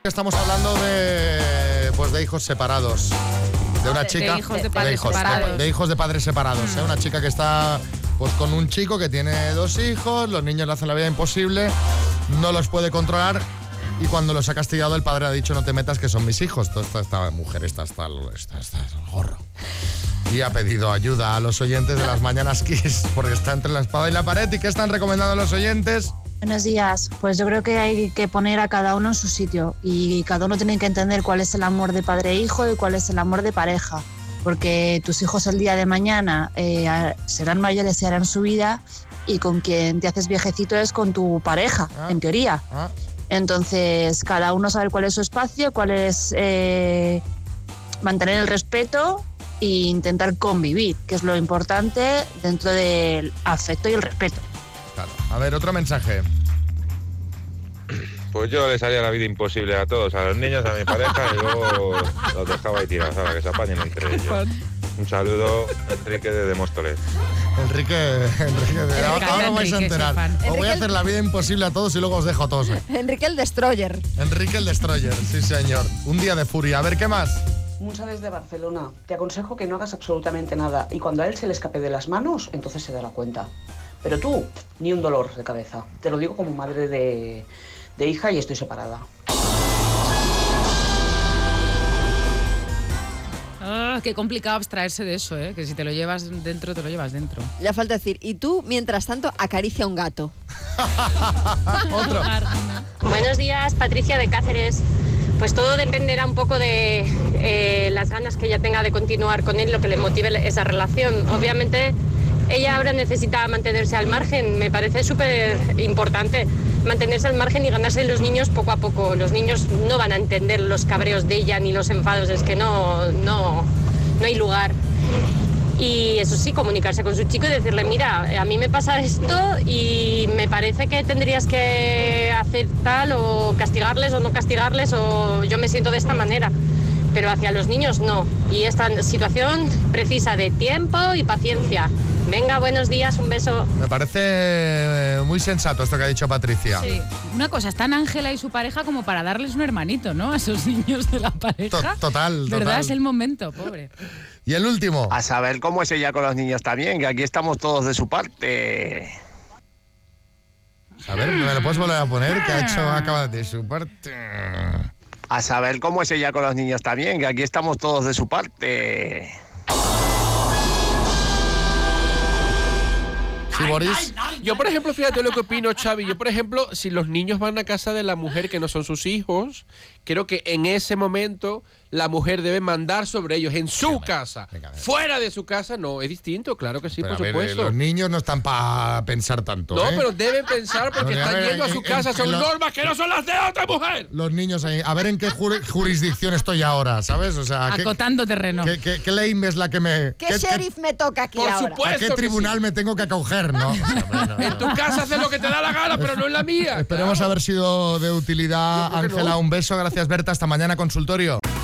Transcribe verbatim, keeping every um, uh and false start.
Estamos hablando de, pues, de hijos separados. De una chica. De hijos de padres de hijos, separados. De, de hijos de padres separados. Mm. ¿eh? Una chica que está pues con un chico que tiene dos hijos, los niños le hacen la vida imposible, no los puede controlar. Y cuando los ha castigado, el padre ha dicho: no te metas, que son mis hijos. Toda esta, esta mujer está hasta el, está, está el gorro. Y ha pedido ayuda a los oyentes de las Mañanas Kiss, porque está entre la espada y la pared. ¿Y qué están recomendando los oyentes? Buenos días. Pues yo creo que hay que poner a cada uno en su sitio y cada uno tiene que entender cuál es el amor de padre e hijo y cuál es el amor de pareja, porque tus hijos el día de mañana eh, serán mayores y harán su vida, y con quien te haces viejecito es con tu pareja, ah, en teoría. Ah. Entonces, cada uno sabe cuál es su espacio, cuál es eh, mantener el respeto e intentar convivir, que es lo importante dentro del afecto y el respeto. Claro. A ver, otro mensaje. Pues yo les haría la vida imposible a todos, a los niños, a mi pareja, y luego los dejaba ahí tirados, a que se apañen entre ellos. Un saludo, Enrique de Móstoles. Enrique, Enrique de... Ahora, ahora vais a enterar. Os voy a hacer la vida imposible a todos y luego os dejo a todos. ¿eh? Enrique el Destroyer. Enrique el Destroyer, sí señor. Un día de furia. A ver, ¿qué más? Musa desde Barcelona. Te aconsejo que no hagas absolutamente nada, y cuando a él se le escape de las manos, entonces se dará cuenta. Pero tú, ni un dolor de cabeza. Te lo digo como madre de, de hija y estoy separada. Ah, qué complicado abstraerse de eso, ¿eh? Que si te lo llevas dentro, te lo llevas dentro. Le falta decir, y tú, mientras tanto, acaricia un gato. Otro. Buenos días, Patricia de Cáceres. Pues todo dependerá un poco de eh, las ganas que ella tenga de continuar con él, lo que le motive esa relación. Obviamente, ella ahora necesita mantenerse al margen. Me parece súper importante mantenerse al margen y ganarse los niños poco a poco. Los niños no van a entender los cabreos de ella ni los enfados, es que no, no, no hay lugar. Y eso sí, comunicarse con su chico y decirle: mira, a mí me pasa esto y me parece que tendrías que hacer tal, o castigarles o no castigarles, o yo me siento de esta manera. Pero hacia los niños no. Y esta situación precisa de tiempo y paciencia. Venga, buenos días, un beso. Me parece muy sensato esto que ha dicho Patricia. Sí. Una cosa, están Ángela y su pareja como para darles un hermanito, ¿no? A esos niños de la pareja. To- total, ¿Verdad? total. Es el momento, pobre. Y el último. A saber cómo es ella con los niños también, que aquí estamos todos de su parte. A ver, ¿me lo puedes volver a poner? Que ha hecho, acaba de su parte. A saber cómo es ella con los niños también, que aquí estamos todos de su parte. ¿Sí, Boris? Yo, por ejemplo, fíjate lo que opino, Xavi. Yo, por ejemplo, si los niños van a casa de la mujer que no son sus hijos, creo que en ese momento la mujer debe mandar sobre ellos en su venga, casa. Venga, venga. Fuera de su casa, no, es distinto, claro que sí, pero por ver, supuesto. Eh, los niños no están para pensar tanto. No, ¿eh? pero deben pensar porque no, están ver, yendo a su en, casa, en, son en normas que no son las de otra mujer. Los niños ahí, a ver en qué jur- jurisdicción estoy ahora, ¿sabes? O sea, acotando ¿qué, terreno. ¿Qué, qué, qué ley es la que me... ¿Qué, ¿qué sheriff qué, me toca aquí por ahora? Supuesto ¿A qué tribunal sí. me tengo que acoger, no? O sea, bueno, en tu casa haces lo que te da la gana, pero no en la mía. Esperemos claro. haber sido de utilidad, Ángela. No. Un beso, gracias, Berta. Hasta mañana, consultorio.